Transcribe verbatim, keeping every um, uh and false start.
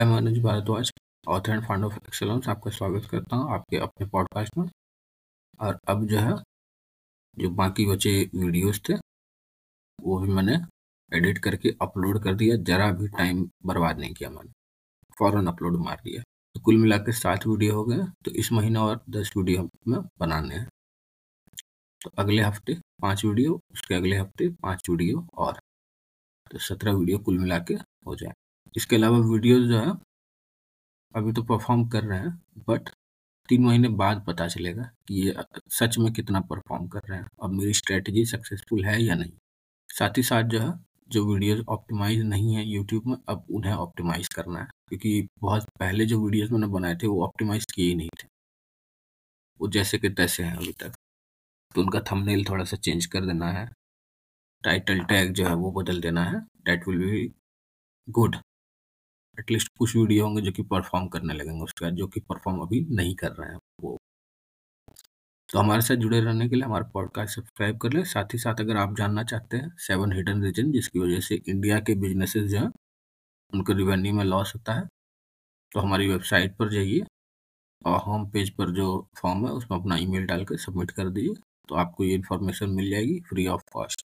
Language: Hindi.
मैं Manoj Bhardwaj, author and founder of Excellence, आपका स्वागत करता हूँ आपके अपने पॉडकास्ट में। और अब जो है जो बाकी बचे वीडियोस थे वो भी मैंने एडिट करके अपलोड कर दिया, जरा भी टाइम बर्बाद नहीं किया मैंने, फौरन अपलोड मार दिया। तो कुल मिला के सात वीडियो हो गए, तो इस महीने और दस वीडियो में बनाने हैं। तो अगले हफ्ते पाँच वीडियो, उसके अगले हफ्ते पाँच वीडियो और, तो सत्रह वीडियो कुल मिला के हो जाए। इसके अलावा वीडियो जो है अभी तो परफॉर्म कर रहे हैं, बट तीन महीने बाद पता चलेगा कि ये सच में कितना परफॉर्म कर रहे हैं और मेरी स्ट्रेटजी सक्सेसफुल है या नहीं। साथ ही साथ जो है जो वीडियोस ऑप्टिमाइज नहीं है यूट्यूब में, अब उन्हें ऑप्टिमाइज करना है, क्योंकि बहुत पहले जो वीडियोस मैंने बनाए थे वो ऑप्टिमाइज किए ही नहीं थे, वो जैसे के तैसे हैं अभी तक। तो उनका थंबनेल थोड़ा सा चेंज कर देना है, टाइटल टैग जो है वो बदल देना है। That will be good. At least कुछ वीडियो होंगे जो कि परफॉर्म करने लगेंगे, उसके बाद जो कि परफॉर्म अभी नहीं कर रहे हैं वो। तो हमारे साथ जुड़े रहने के लिए हमारा पॉडकास्ट सब्सक्राइब कर लें। साथ ही साथ अगर आप जानना चाहते हैं सेवन हिडन रीजन जिसकी वजह से इंडिया के बिजनेसेस जो हैं उनको रिवेन्यू में लॉस होता है, तो हमारी वेबसाइट पर जाइए और होम पेज पर जो फॉर्म है उसमें अपना ईमेल डाल कर सबमिट कर दीजिए, तो आपको ये इन्फॉर्मेशन मिल जाएगी फ्री ऑफ कॉस्ट।